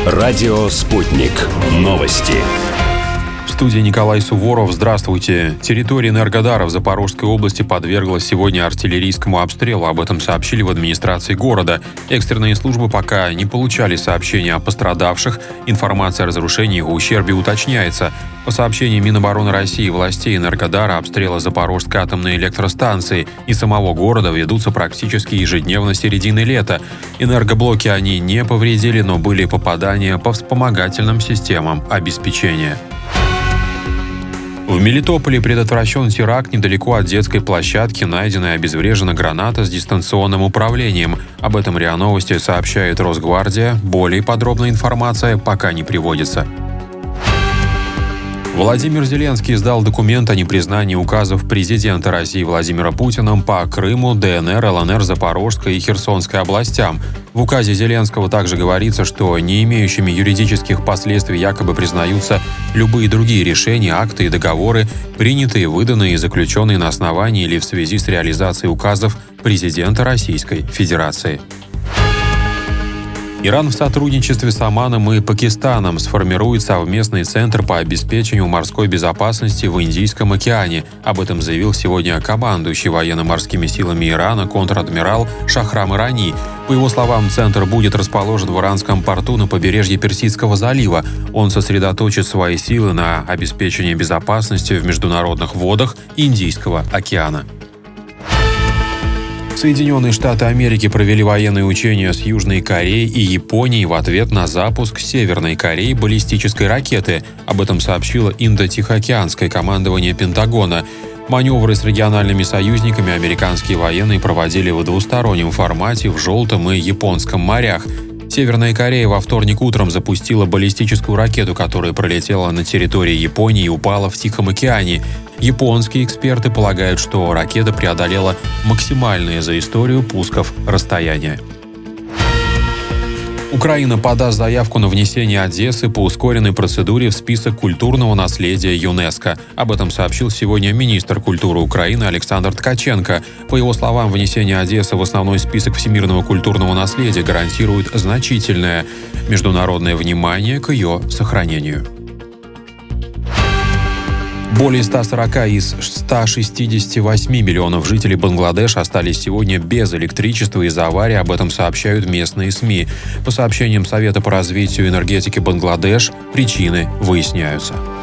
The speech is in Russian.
Радио «Спутник». Новости. В студии Николай Суворов. Здравствуйте. Территория Энергодара в Запорожской области подверглась сегодня артиллерийскому обстрелу. Об этом сообщили в администрации города. Экстренные службы пока не получали сообщения о пострадавших. Информация о разрушении и ущербе уточняется. По сообщениям Минобороны России и властей Энергодара, обстрелы Запорожской атомной электростанции и самого города ведутся практически ежедневно с середины лета. Энергоблоки они не повредили, но были попадания по вспомогательным системам обеспечения. В Мелитополе предотвращен теракт недалеко от детской площадки, найдена и обезврежена граната с дистанционным управлением. Об этом РИА Новости сообщает Росгвардия. Более подробная информация пока не приводится. Владимир Зеленский издал документ о непризнании указов президента России Владимира Путина по Крыму, ДНР, ЛНР, Запорожской и Херсонской областям. В указе Зеленского также говорится, что не имеющими юридических последствий якобы признаются любые другие решения, акты и договоры, принятые, выданные и заключенные на основании или в связи с реализацией указов президента Российской Федерации. Иран в сотрудничестве с Оманом и Пакистаном сформирует совместный центр по обеспечению морской безопасности в Индийском океане. Об этом заявил сегодня командующий военно-морскими силами Ирана контр-адмирал Шахрам Ирани. По его словам, центр будет расположен в иранском порту на побережье Персидского залива. Он сосредоточит свои силы на обеспечении безопасности в международных водах Индийского океана. Соединенные Штаты Америки провели военные учения с Южной Кореей и Японией в ответ на запуск Северной Кореи баллистической ракеты. Об этом сообщило Индо-Тихоокеанское командование Пентагона. Маневры с региональными союзниками американские военные проводили в двустороннем формате в Желтом и Японском морях. Северная Корея во вторник утром запустила баллистическую ракету, которая пролетела на территории Японии и упала в Тихом океане. Японские эксперты полагают, что ракета преодолела максимальное за историю пусков расстояние. Украина подаст заявку на внесение Одессы по ускоренной процедуре в список культурного наследия ЮНЕСКО. Об этом сообщил сегодня министр культуры Украины Александр Ткаченко. По его словам, внесение Одессы в основной список всемирного культурного наследия гарантирует значительное международное внимание к ее сохранению. Более 140 из 168 миллионов жителей Бангладеш остались сегодня без электричества из-за аварии, об этом сообщают местные СМИ. По сообщениям Совета по развитию энергетики Бангладеш, причины выясняются.